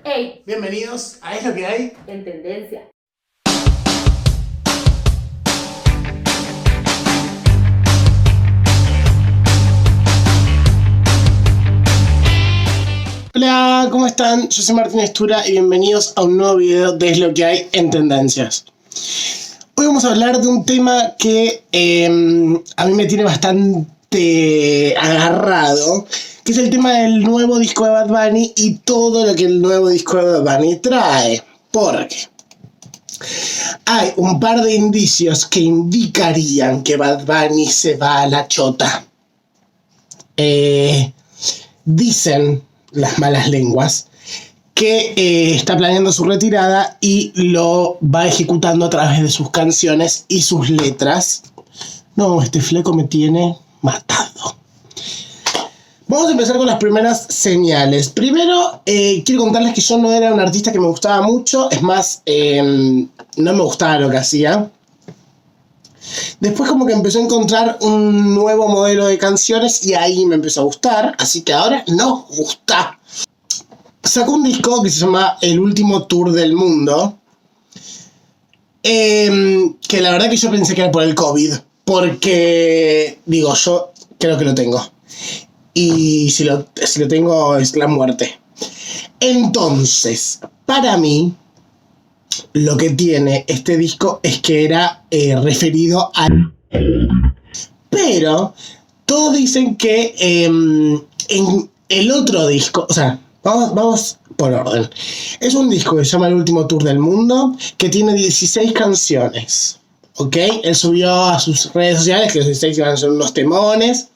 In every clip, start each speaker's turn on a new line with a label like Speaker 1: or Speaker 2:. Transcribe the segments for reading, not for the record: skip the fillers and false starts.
Speaker 1: Hey,
Speaker 2: bienvenidos a Es lo que hay
Speaker 1: en tendencia.
Speaker 2: Hola, ¿cómo están? Yo soy Martín Estura y bienvenidos a un nuevo video de Es lo que hay en tendencias. Hoy vamos a hablar de un tema que a mí me tiene bastante agarrado, que es el tema del nuevo disco de Bad Bunny y todo lo que el nuevo disco de Bad Bunny trae. Porque hay un par de indicios que indicarían que Bad Bunny se va a la chota. Dicen las malas lenguas que está planeando su retirada y lo va ejecutando a través de sus canciones y sus letras. No, este fleco me tiene matado. Vamos a empezar con las primeras señales. Primero, quiero contarles que yo no era un artista que me gustaba mucho. Es más, no me gustaba lo que hacía. Después como que empezó a encontrar un nuevo modelo de canciones y ahí me empezó a gustar. Así que ahora nos gusta. Sacó un disco que se llama El Último Tour del Mundo. Que la verdad que yo pensé que era por el COVID. Porque, digo, yo creo que lo tengo. Y si lo tengo es la muerte. Entonces, para mí, lo que tiene este disco es que era referido al... Pero todos dicen que en el otro disco, o sea, vamos por orden. Es un disco que se llama El Último Tour del Mundo, que tiene 16 canciones. ¿Ok? Él subió a sus redes sociales que los 16 iban a ser unos temones.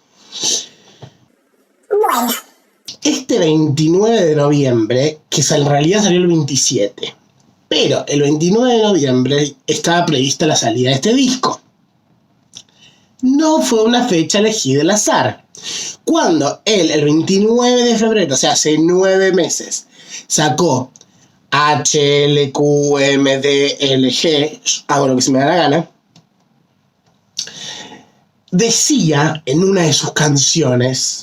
Speaker 2: Bueno, este 29 de noviembre, que en realidad salió el 27, pero el 29 de noviembre estaba prevista la salida de este disco. No fue una fecha elegida al azar. Cuando él, el 29 de febrero, o sea, hace 9 meses, sacó HLQMDLG, hago lo que se me da la gana, decía en una de sus canciones: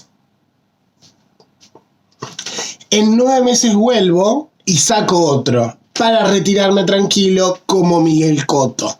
Speaker 2: en 9 meses vuelvo y saco otro, para retirarme tranquilo como Miguel Cotto.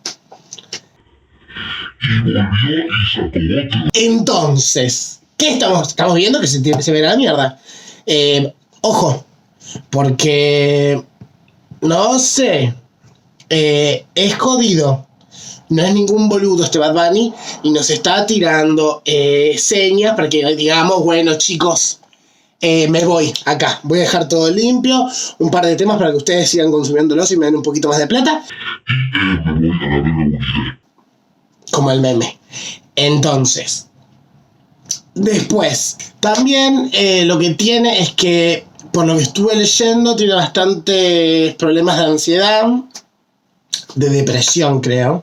Speaker 2: Y volvió y sacó otro. Entonces, ¿qué estamos viendo? Que se ve la mierda. Ojo, porque no sé, es jodido. No es ningún boludo este Bad Bunny y nos está tirando señas para que digamos, bueno, chicos, me voy acá, voy a dejar todo limpio, un par de temas para que ustedes sigan consumiéndolos y me den un poquito más de plata. Me voy a la verga, como el meme. Entonces, después, también lo que tiene es que, por lo que estuve leyendo, tiene bastantes problemas de ansiedad, de depresión, creo.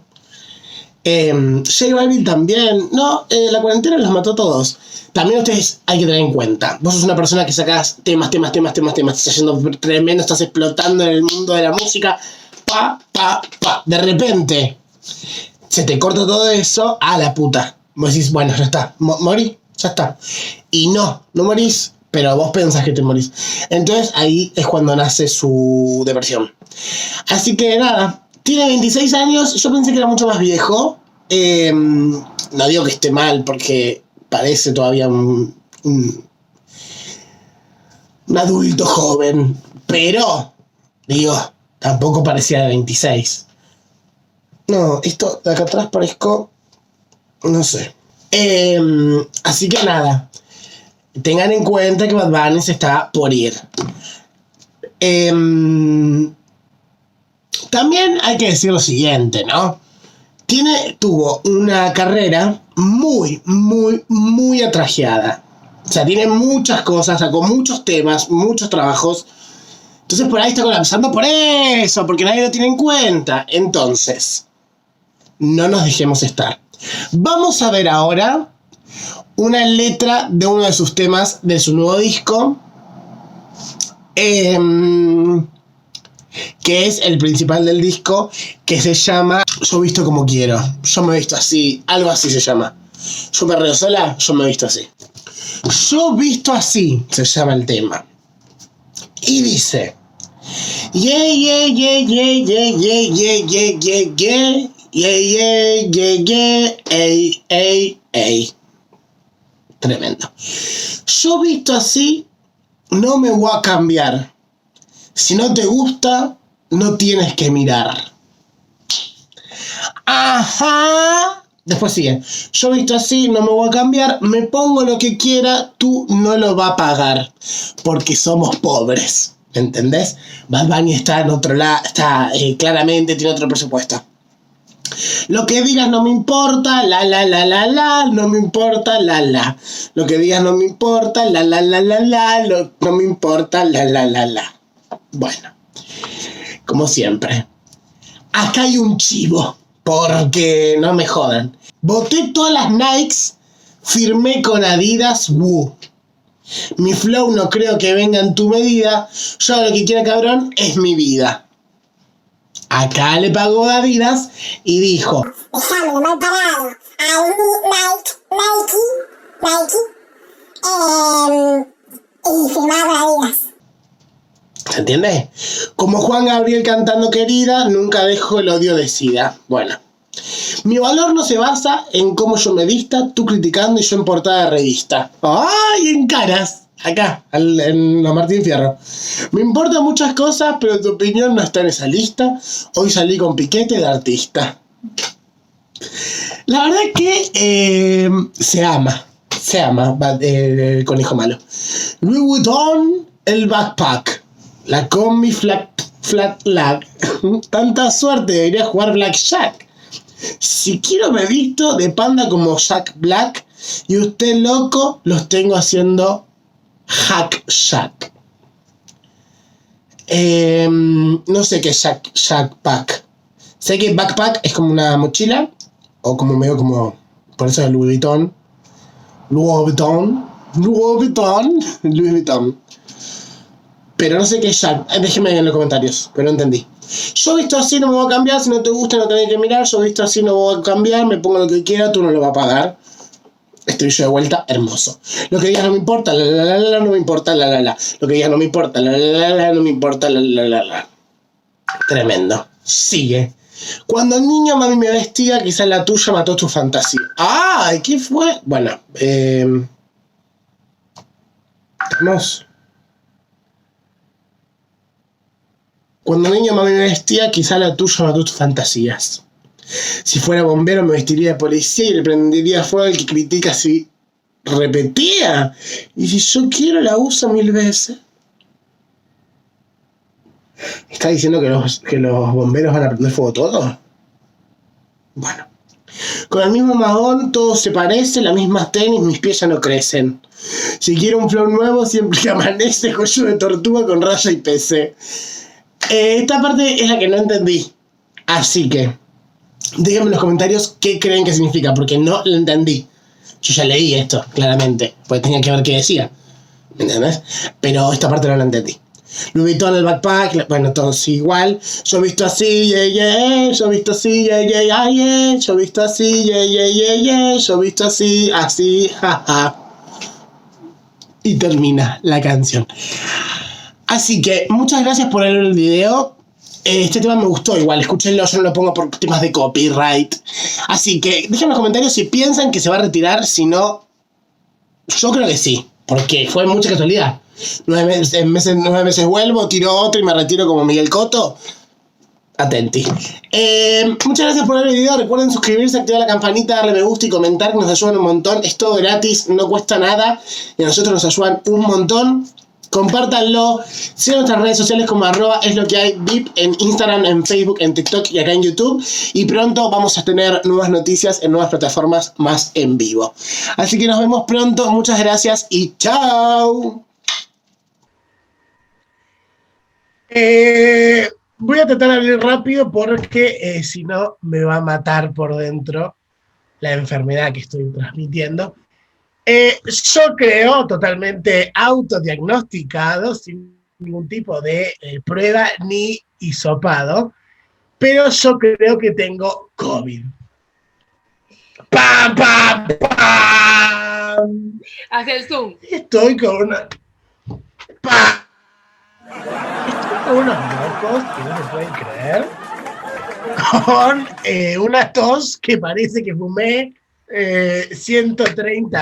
Speaker 2: J Balvin también. No, la cuarentena los mató a todos. También ustedes hay que tener en cuenta, vos sos una persona que sacás temas, estás yendo tremendo, estás explotando en el mundo de la música, de repente se te corta todo eso, a la puta. Vos decís, bueno, ya está, morí, ya está. Y no morís, pero vos pensás que te morís. Entonces ahí es cuando nace su depresión. Así que nada, tiene 26 años, yo pensé que era mucho más viejo. No digo que esté mal, porque parece todavía un adulto joven, pero, digo, tampoco parecía de 26. No, esto de acá atrás parezco, no sé. Así que nada, tengan en cuenta que Bad Bunny se está por ir. También hay que decir lo siguiente, ¿no? Tuvo una carrera muy, muy, muy atrajeada. O sea, tiene muchas cosas, sacó muchos temas, muchos trabajos. Entonces por ahí está colapsando por eso, porque nadie lo tiene en cuenta. Entonces, no nos dejemos estar. Vamos a ver ahora una letra de uno de sus temas de su nuevo disco. Que es el principal del disco, que se llama Yo visto como quiero, yo me he visto así, algo así se llama. Yo perreo sola, yo me he visto así. Yo visto así se llama el tema. Y dice: Yeah, yeah, yeah, yeah, yeah, yeah, yeah, yeah, yeah, yeah. Yeah, yeah, yeah, yeah, ey, ey, ey. Tremendo. Yo visto así, no me voy a cambiar. Si no te gusta, no tienes que mirar. Ajá. Después sigue. Yo visto así, no me voy a cambiar. Me pongo lo que quiera, tú no lo vas a pagar. Porque somos pobres. ¿Entendés? Bad Bunny está en otro lado, está claramente, tiene otro presupuesto. Lo que digas no me importa, la, no me importa, la. Lo que digas no me importa, la, no me importa, la. Bueno, como siempre. Acá hay un chivo, porque no me jodan. Boté todas las Nikes, firmé con Adidas, Mi flow no creo que venga en tu medida, yo lo que quiera cabrón es mi vida. Acá le pagó Adidas y dijo:
Speaker 1: dejámelo mal parado. Ahí Nike, y firmado Adidas.
Speaker 2: ¿Se entiende? Como Juan Gabriel cantando Querida, nunca dejo el odio de SIDA. Bueno, mi valor no se basa en cómo yo me vista, tú criticando y yo en portada de revista. ¡Ay, en caras! Acá, en la Martín Fierro. Me importan muchas cosas, pero tu opinión no está en esa lista. Hoy salí con piquete de artista. La verdad es que se ama el conejo malo. Louis Vuitton, el backpack. La combi flat lag. Tanta suerte, debería jugar Blackjack. Si quiero me visto de panda como Jack Black y usted loco los tengo haciendo Hack Shack. No sé qué es Jack Pack. Sé que backpack es como una mochila o como medio como, por eso es Louis Vuitton. Pero no sé qué es Jack. Déjenme en los comentarios, pero no entendí. Yo visto así no me voy a cambiar. Si no te gusta no tenés que mirar. Yo visto así no voy a cambiar. Me pongo lo que quiera, tú no lo vas a pagar. Estoy yo de vuelta, hermoso. Lo que digas no me importa, no me importa, Lo que digas no me importa, no me importa, Tremendo. Sigue. Cuando el niño mami me vestía, quizás la tuya mató tu fantasía. ¡Ay! ¿Qué fue? Bueno, hermoso. Cuando niño mami me vestía, quizá la tuya mató tus fantasías. Si fuera bombero me vestiría de policía y le prendería fuego al que critica si repetía. Y si yo quiero la uso 1000 veces. ¿Está diciendo que los bomberos van a prender fuego todo? Bueno. Con el mismo mahón todo se parece, las mismas tenis, mis pies ya no crecen. Si quiero un flow nuevo siempre que amanece, joyo de tortuga con raya y PC. Esta parte es la que no entendí. Así que díganme en los comentarios qué creen que significa, porque no lo entendí. Yo ya leí esto, claramente, porque tenía que ver qué decía. ¿Me entendés? Pero esta parte no la entendí. Louis Vuitton, el backpack, bueno, todo igual. Yo he visto así, yeah, yeah, yo he visto así, yeah, yeah, yeah, yeah. Yo he visto así, yeah, yeah, yeah, yeah. Yo he visto así, jaja. Y termina la canción. Así que muchas gracias por ver el video. Este tema me gustó igual, escúchenlo, yo no lo pongo por temas de copyright. Así que dejen en los comentarios si piensan que se va a retirar, si no, yo creo que sí, porque fue mucha casualidad. 9 meses vuelvo, tiro otro y me retiro como Miguel Cotto. Atenti. Muchas gracias por ver el video. Recuerden suscribirse, activar la campanita, darle me gusta y comentar, que nos ayudan un montón. Es todo gratis, no cuesta nada y a nosotros nos ayudan un montón. Compártanlo, sigan nuestras redes sociales como @esloquehay_vip en Instagram, en Facebook, en TikTok y acá en YouTube. Y pronto vamos a tener nuevas noticias en nuevas plataformas más en vivo. Así que nos vemos pronto, muchas gracias y chao. Voy a tratar de hablar rápido porque si no me va a matar por dentro la enfermedad que estoy transmitiendo. Yo creo totalmente autodiagnosticado, sin ningún tipo de prueba ni hisopado, pero yo creo que tengo COVID. ¡Pam, pam, pam!
Speaker 3: Hacia el Zoom.
Speaker 2: Estoy con una... ¡Pam! Estoy con unos locos que no se pueden creer. Con una tos que parece que fumé 130